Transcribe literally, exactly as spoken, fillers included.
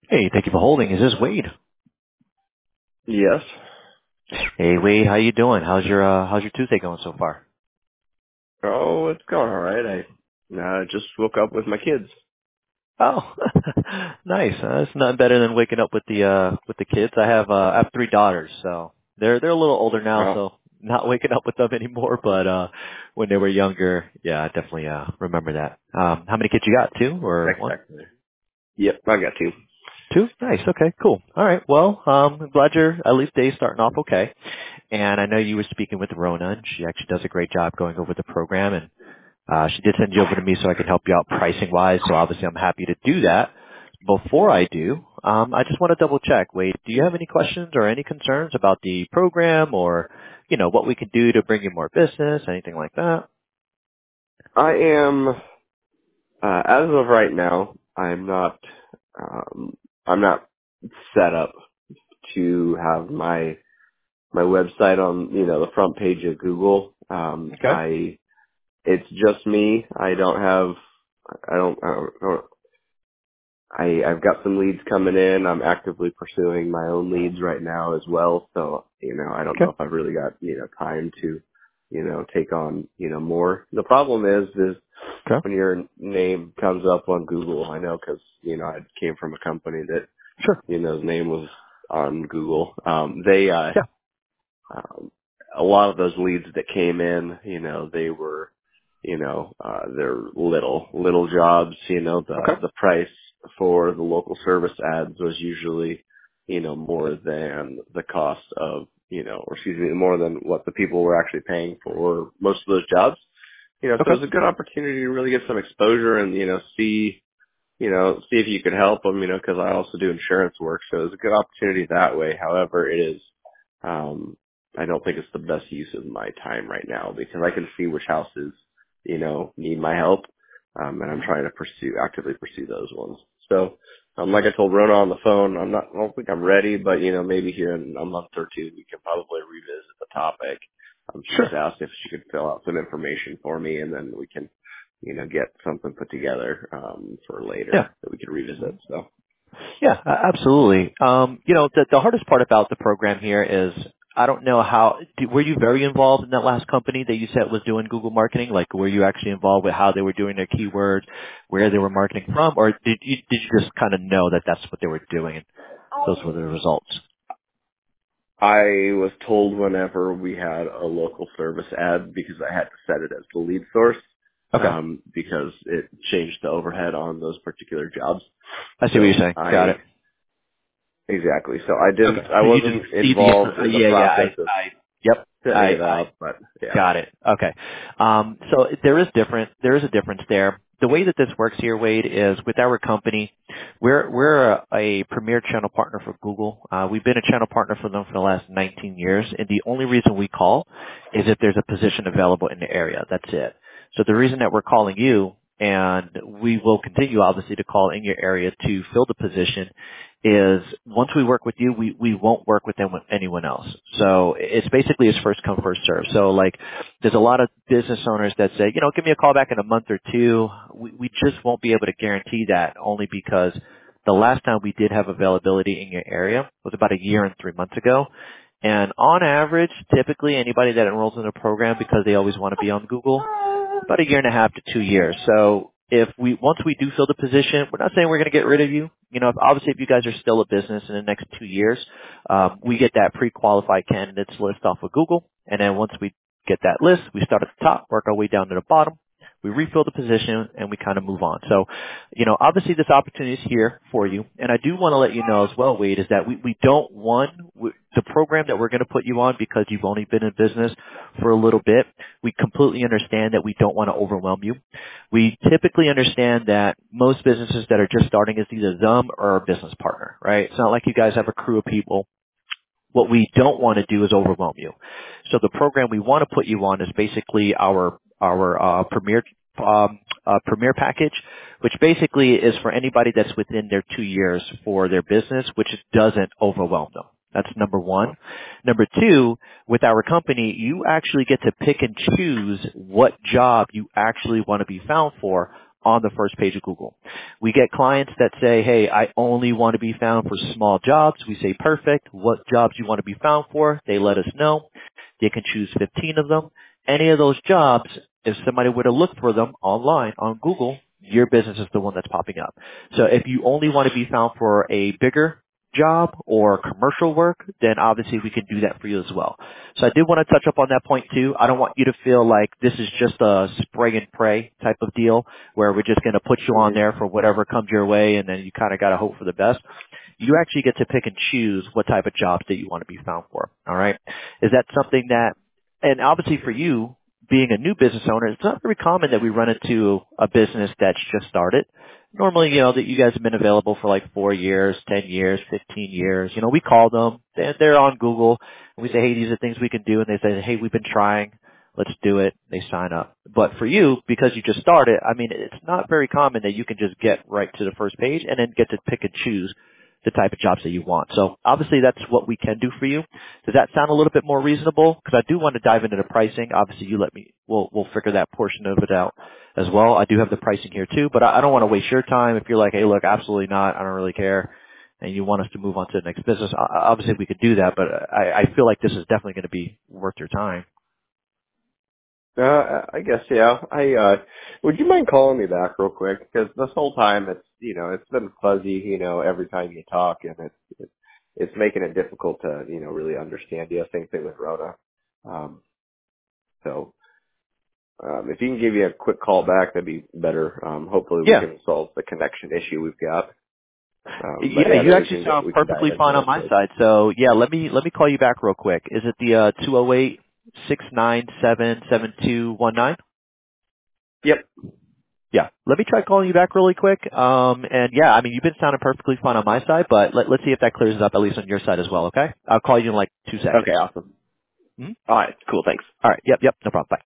Hey, thank you for holding. Is this Wade? Yes. Hey, Wade, how you doing? How's your uh, how's your Tuesday going so far? Oh, it's going all right. I uh, just woke up with my kids. Oh, nice. Uh, it's not better than waking up with the uh with the kids. I have uh I have three daughters, so they're they're a little older now, Oh, so not waking up with them anymore. But uh when they were younger, yeah, I definitely uh remember that. Um, how many kids you got? Two or one? exactly. Yep, I got two. Two? Nice. Okay, cool. All right. Well, um, I'm glad your at least day's starting off okay. And I know you were speaking with Rona, and she actually does a great job going over the program. And Uh, she did send you over to me so I could help you out pricing wise. So obviously I'm happy to do that. Before I do, um, I just want to double check. Wade, do you have any questions or any concerns about the program or, you know, what we can do to bring you more business, anything like that? I am, uh, as of right now, I'm not, um, I'm not set up to have my my website on, you know, the front page of Google. Um, Okay. I, it's just me. I don't have, I don't, I don't, I, I've got some leads coming in. I'm actively pursuing my own leads right now as well. So, you know, I don't know Okay. if I've really got, you know, time to, you know, take on, you know, more. The problem is, is Okay. when your name comes up on Google, I know because, you know, I came from a company that, Sure. you know, his name was on Google. Um, they, uh, Yeah. um, a lot of those leads that came in, you know, they were, you know, uh, they're little, little jobs, you know, the, Okay. the price for the local service ads was usually, you know, more than the cost of, you know, or excuse me, more than what the people were actually paying for most of those jobs. You know, so it Okay. was a good opportunity to really get some exposure and, you know, see, you know, see if you could help them, you know, because I also do insurance work, so it's a good opportunity that way. However, it is, um, I don't think it's the best use of my time right now because I can see which houses, you know, need my help, um, and I'm trying to pursue, actively pursue those ones. So, um, like I told Rona on the phone, I'm not, I don't think I'm ready, but you know, maybe here in a month or two, we can probably revisit the topic. Um, she just Sure. asked if she could fill out some information for me, and then we can you know, get something put together um, for Yeah. later that we could revisit. So Yeah, a- absolutely. Um, you know, the, the hardest part about the program here is I don't know how. do- Were you very involved in that last company that you said was doing Google marketing? Like, were you actually involved with how they were doing their keywords, where they were marketing from, or did you did you just kind of know that that's what they were doing and those were the results? I was told whenever we had a local service ad because I had to set it as the lead source Okay, um, because it changed the overhead on those particular jobs. I see what you're So saying. Got I it. exactly. So I didn't. Okay, I so you just wasn't see the involved uh, in the yeah yeah process I of I yep setting I it I up, but yeah. got it. Okay. Um, so there is different. There is a difference there. The way that this works here, Wade, is with our company, we're we're a, a premier channel partner for Google. Uh, we've been a channel partner for them for the last nineteen years, and the only reason we call is if there's a position available in the area. That's it. So the reason that we're calling you, and we will continue obviously to call in your area to fill the position, is once we work with you, we we won't work with them with anyone else. So it's basically it's first come first serve. So like there's a lot of business owners that say, you know, give me a call back in a month or two. We, we just won't be able to guarantee that only because the last time we did have availability in your area was about a year and three months ago. And on average, typically anybody that enrolls in a program because they always want to be on Google, about a year and a half to two years. So if we, once we do fill the position, we're not saying we're going to get rid of you. You know, if, obviously if you guys are still a business in the next two years, um, we get that pre-qualified candidates list off of Google. And then once we get that list, we start at the top, work our way down to the bottom. We refill the position and we kind of move on. So, you know, obviously this opportunity is here for you. And I do want to let you know as well, Wade, is that we, we don't want we, the program that we're going to put you on because you've only been in business for a little bit. We completely understand that we don't want to overwhelm you. We typically understand that most businesses that are just starting is either them or a business partner, right? It's not like you guys have a crew of people. What we don't want to do is overwhelm you. So the program we want to put you on is basically our our uh, premier um, uh, premier package, which basically is for anybody that's within their two years for their business, which doesn't overwhelm them. That's number one. Number two, with our company, you actually get to pick and choose what job you actually want to be found for on the first page of Google. We get clients that say, hey, I only want to be found for small jobs. We say, perfect. What jobs you want to be found for? They let us know. They can choose fifteen of them. Any of those jobs, if somebody were to look for them online on Google, your business is the one that's popping up. So if you only want to be found for a bigger job or commercial work, then obviously we can do that for you as well. So I did want to touch up on that point too. I don't want you to feel like this is just a spray and pray type of deal where we're just going to put you on Mhm. there for whatever comes your way and then you kind of got to hope for the best. You actually get to pick and choose what type of jobs that you want to be found for. All right. Is that something that, and obviously for you, being a new business owner, it's not very common that we run into a business that's just started. Normally, you know, that you guys have been available for like four years, ten years, fifteen years. You know, we call them, they're, they're on Google, and we say, hey, these are things we can do, and they say, hey, we've been trying, let's do it. They sign up. But for you, because you just started, I mean, it's not very common that you can just get right to the first page and then get to pick and choose the type of jobs that you want. So obviously that's what we can do for you. Does that sound a little bit more reasonable? Because I do want to dive into the pricing. Obviously you let me, we'll, we'll figure that portion of it out as well. I do have the pricing here too, but I, I don't want to waste your time. If you're like, hey, look, absolutely not, I don't really care, and you want us to move on to the next business, o- obviously we could do that, but I, I feel like this is definitely going to be worth your time. Uh, I guess, yeah. I, uh, would you mind calling me back real quick? Because this whole time it's, you know, it's been fuzzy, you know, every time you talk, and it's, it's, it's making it difficult to, you know, really understand you. Same thing with Rhoda. Um, so, um, if you can give you a quick call back, that'd be better. Um, hopefully we Yeah. can solve the connection issue we've got. Um, but Yeah, yeah, you then we actually can go, sound we can dive perfectly fine into on it. my side. So yeah, let me let me call you back real quick. Is it the uh two oh eight, six nine seven, seven two one nine? Yep. Yeah. Let me try calling you back really quick. Um and yeah, I mean you've been sounding perfectly fine on my side, but let let's see if that clears up at least on your side as well, okay? I'll call you in like two seconds. Okay, awesome. Mhm. All right, cool. Thanks. All right. Yep, yep, no problem. Bye.